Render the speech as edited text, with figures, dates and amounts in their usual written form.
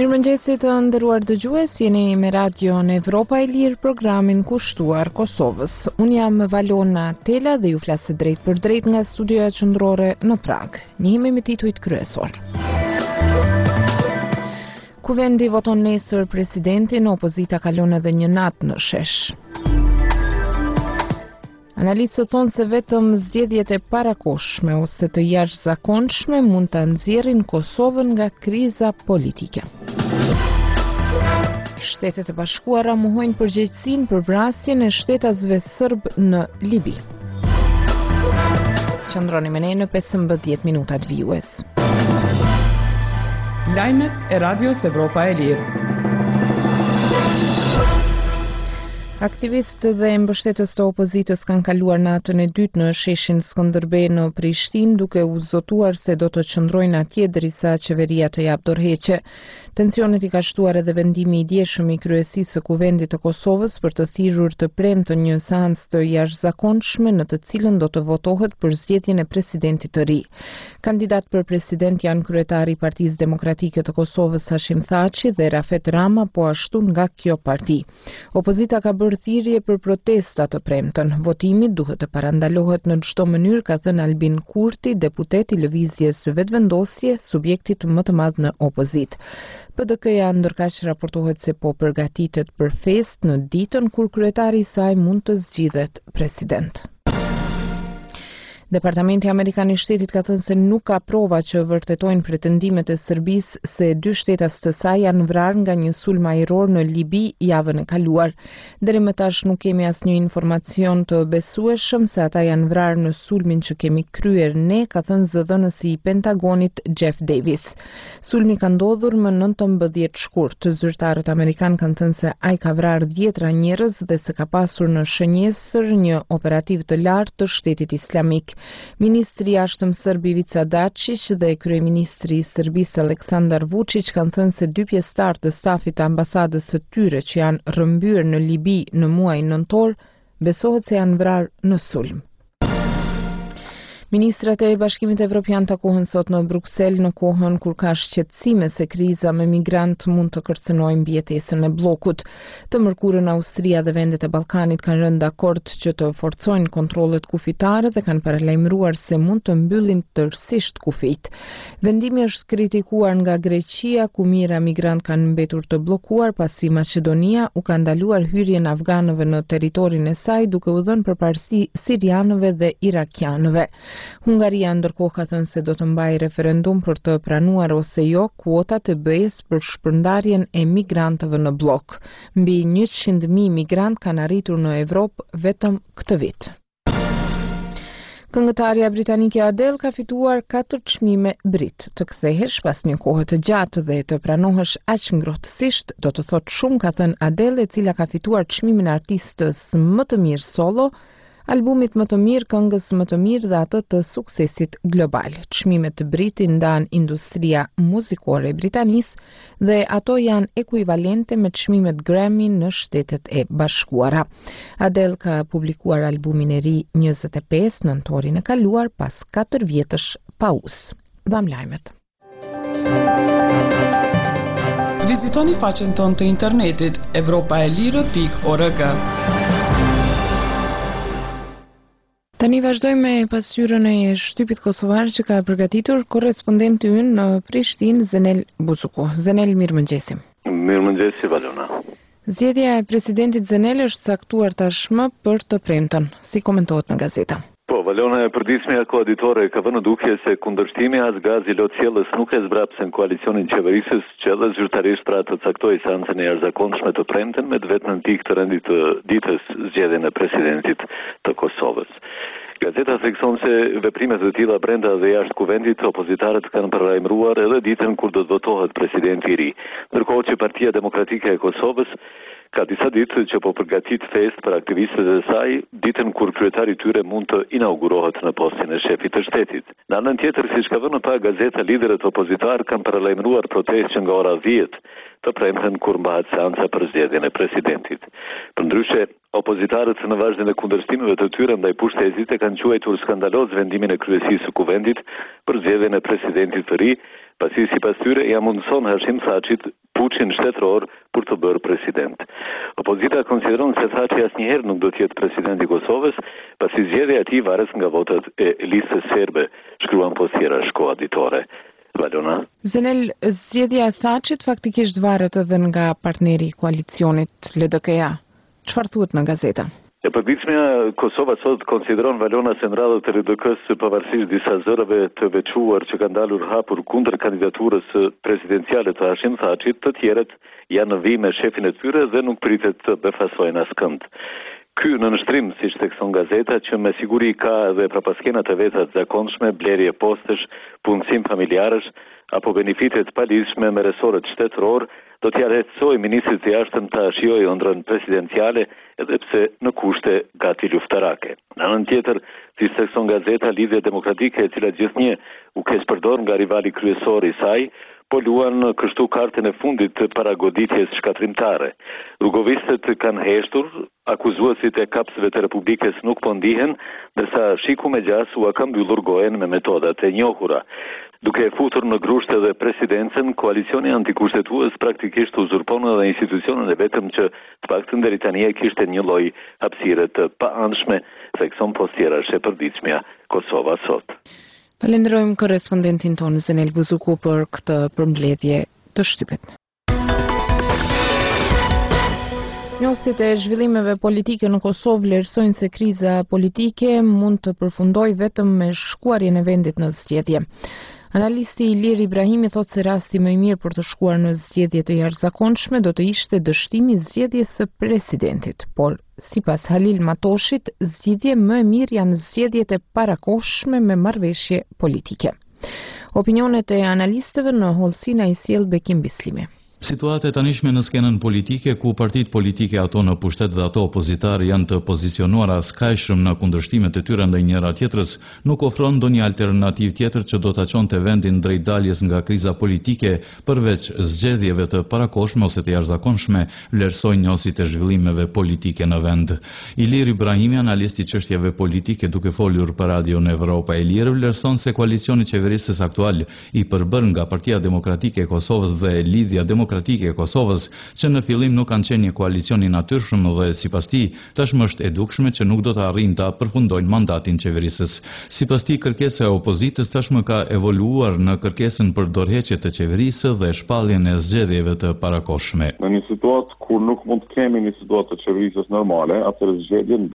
Mirëmëngjesit të nderuar dëgjues, jeni me radion Evropa e Lirë, programin kushtuar Kosovës. Unë jam Valona Tela dhe ju flas drejt për drejt nga studioja qendrore në Prag. Njihemi me titujt kryesor. Kuvendi voton nesër presidentin, opozita kalon edhe një natë në shesh. Analistët thonë se vetëm zgjedhjet e parakohshme ose të jashtëzakonshme mund ta nxjerrin Kosovën nga kriza politike. Shtetet e Bashkuara mohojnë përgjegjësinë për vrasjen e shtetasve serb në Libi. Qëndroni me ne në 15 minutat vijues. Lajmet e Radios Evropa e Lirë. Aktivistë dhe mbështetës të opozitës kanë kaluar natën e dytë në sheshin Skënderbej në Prishtinë, duke u zotuar se do të qëndrojnë atje derisa qeveria të jap dorëheqje. Tensionet i ka shtuar edhe vendimi i djeshëm i kryesisë së Kuvendit të Kosovës për të thirrur të premten një seancë të jashtëzakonshme në të cilën do të votohet për zgjedhjen e presidentit të ri. Kandidat për president janë kryetari i Partisë Demokratike të Kosovës Hashim Thaçi dhe Rafet Rama, po ashtu nga kjo parti. Opozita ka bërë thirrje për protesta të premten. Votimi duhet të parandalohet në çdo mënyrë, ka thënë Albin Kurti, deputet i lëvizjes vetëvendosje, subjektit më të madh në opozitë. PDK-ja ndërkaq raportohet se po përgatitet për festë në ditën kur kryetari i saj mund të zgjidhet president. Departamenti Amerikan i Shtetit ka thënë se nuk ka prova që vërtetojnë pretendimet e Serbisë se dy shtetas të saj janë vrarë nga një sulm ajror në Libi javën e kaluar. Deri më tash nuk kemi asnjë informacion të besueshëm se ata janë vrarë në sulmin që kemi kryer ne, ka thënë zëdhënësi i Pentagonit Jeff Davis. Sulmi ka ndodhur më 19 shkurt. Zyrtarët amerikan kanë thënë se ai ka vrarë 10 njerëz dhe se ka pasur në shënjesër një operativ të lartë të Shtetit Islamik. Ministri i jashtëm serb Ivica Dačić dhe kryeministri i Serbisë Aleksandar Vučić kanë thënë se dy pjesëtar të stafit të ambasadës së tyre që janë rrëmbyer në Libi në muajin nëntor besohet se janë vrarë në sulm. Ministrat e Bashkimit Evropian takohen sot në Bruksel në kohën kur ka shqetësime se kriza me migrant mund të kërcënojë mbijetesën e bllokut. Të mërkurën Austria dhe vendet e Ballkanit kanë rënë dakord që të forcojnë kontrollet kufitare dhe kanë paralajmëruar se mund të mbyllin tërësisht kufijt. Vendimi është kritikuar nga Greqia, ku mijëra migrant kanë mbetur të bllokuar pasi Maqedonia u ka ndaluar hyrjen afganëve në territorin e saj duke u dhënë përparësi sirianëve dhe irakianëve. Hungaria ndërkohë ka thënë se do të mbajë referendum për të pranuar ose jo kuotat e BE-s për shpërndarjen e migrantëve në blok. Mbi 100.000 migrant kanë arritur në Evropë vetëm këtë vit. Këngëtarja britanike Adele ka fituar 4 çmime brit. Të kthehesh pas një kohe të gjatë dhe të pranohesh aq ngrohtësisht, do të thotë shumë, ka thënë Adele, e cila ka fituar çmimin e artistës më të mirë solo, albumit më të mirë, këngës më të mirë dhe atë të suksesit global. Çmimet brit i ndan industria muzikore e Britanisë dhe ato janë ekuivalente me çmimet Grammy në Shtetet e Bashkuara. Adele ka publikuar albumin e ri 25 nëntorin e kaluar pas 4 vjetësh pauzë. Dham lajmet. Vizitoni faqen tonë të internetit europaelire.org. Tani vazhdojmë me pasqyrën e shtypit kosovar që ka përgatitur korrespondenti ynë në Prishtinë, Zenel Buzuku. Zenel, mirëmëngjesi. Mirëmëngjesi, Valona. Zgjedhja e presidentit Zenel është caktuar tashmë për të premten. Si komentohet në gazeta? Po, Valona, e përditshmja koaditore ka vënë dukje se kundërshtimi as gazi lotësjellës nuk e zbrapsen koalicionin qeverisës që edhe zyrtarisht pra të caktoi seancën e jashtëzakonshme të premten me të vetmën pikë të rendit të ditës zgjedhjen e presidentit të Kosovës. Gazeta thekson se veprimet e tilla brenda dhe jashtë kuvendit opozitarët kanë paralajmëruar edhe ditën kur do të votohet presidenti i ri, ndërkohë që Partia Demokratike e Kosovës ka disa ditë që po përgatit fest për aktivistët e saj, ditën kur kryetari i tyre mund të inaugurohet në postin e shefit të shtetit. Në anën tjetër, siç ka vënë pa gazeta, liderët opozitar kanë paralajmëruar protestë që nga ora 10 të premten kur mbahet seanca për zgjedhjen e presidentit. Përndryshe, opozitarët në vazhdim e kundërshtimeve të tyre ndaj pushtetit e kanë quajtur skandaloz vendimin e kryesisë së kuvendit për zgjedhjen e presidentit të ri, pasi sipas tyre ja mundson Hashim Thaçit puçin shtetëror për të bërë president. Opozita konsideron se Thaçi asnjëherë nuk do të jetë president i Kosovës, pasi zgjedhja e tij varet nga votat e listës serbe, shkruan postiera Shkoa Ditore. Valona. Zenel, zgjedhja e Thaçit faktikisht varet edhe nga partneri i koalicionit LDK-ja. Çfarë thuhet në gazeta? E përditshmja Kosova sot konsideron Valona se në radhët e LDK-s pavarësisht disa zërave të veçuar që kanë dalur hapur kundër kandidaturës presidenciale të Hashim Thaçit, të tjerët janë në vijim me shefin e tyre dhe nuk pritet të befasojnë askënd. Ky në nështrim, siç thekson gazeta, që me siguri ka edhe prapaskenat e veta të zakonshme, blerje postësh, punësim familjarësh apo benefitet palidhshme me resorët shtetëror, do t'ja lehtësojë ministrit të jashtëm ta shijojë ëndrrën presidenciale edhe pse në kushte gati luftarake. Në anën tjetër, siç thekson gazeta, Lidhja Demokratike, e cila gjithnjë u keqpërdor nga rivali kryesor i saj, po luan kështu kartën e fundit të paragoditjes shkatrimtare. Rrugovistët kanë heshtur, akuzuesit e kapsëve të Republikës nuk po ndihen, ndërsa shiku me gjas u ka mbyllur gojen me metodat e njohura. Duke e futur në grusht edhe presidencën, koalicioni antikushtetues praktikisht uzurpon edhe institucionet e vetëm që të paktën deri tani e kishte një lloj hapësire të paanshme, thekson postiera e përditshmja Kosova sot. Falenderojmë korrespondentin tonë Zenel Buzuku për këtë përmbledhje të shtypet. Njohësit e zhvillimeve politike në Kosovë vlerësojnë se kriza politike mund të përfundojë vetëm me shkuarjen e vendit në zgjedhje. Analisti Ilir Ibrahimi thotë se rasti më i mirë për të shkuar në zgjedhje të jashtëzakonshme do të ishte dështimi i zgjedhjes së presidentit, por sipas Halil Matoshit, zgjidhje më e mirë janë zgjedhjet e parakohshme me marrëveshje politike. Opinionet e analistëve në hollësinë i sjell Bekim Bislimi. Situata e tanishme në skenën politike, ku partitë politike ato në pushtet dhe ato opozitare janë të pozicionuara skajshëm në kundërshtimet e tyre ndaj njëra tjetrës, nuk ofron ndonjë alternativë tjetër që do ta çonte vendin drejt daljes nga kriza politike, përveç zgjedhjeve të parakohshme ose të jashtëzakonshme, vlerësojnë njohësit e zhvillimeve politike në vend. Ilir Ibrahimi, analisti i çështjeve politike, duke folur për Radion Evropa e Lirë, vlerëson se koalicioni qeverisës aktual i përbërë nga Partia Demokratike e Kosovës dhe Lidhja Demokratike e Kosovës, që në fillim nuk kanë qenë një koalicion i natyrshëm dhe sipas tij tashmë është e dukshme që nuk do të arrijnë ta përfundojnë mandatin qeverisës. Sipas tij, kërkesa e opozitës tashmë ka evoluar në kërkesën për dorëheqje të qeverisë dhe shpalljen e zgjedhjeve të parakohshme. Në një situatë kur nuk mund të kemi një situatë të qeverisës normale, atëherë zgjedhjen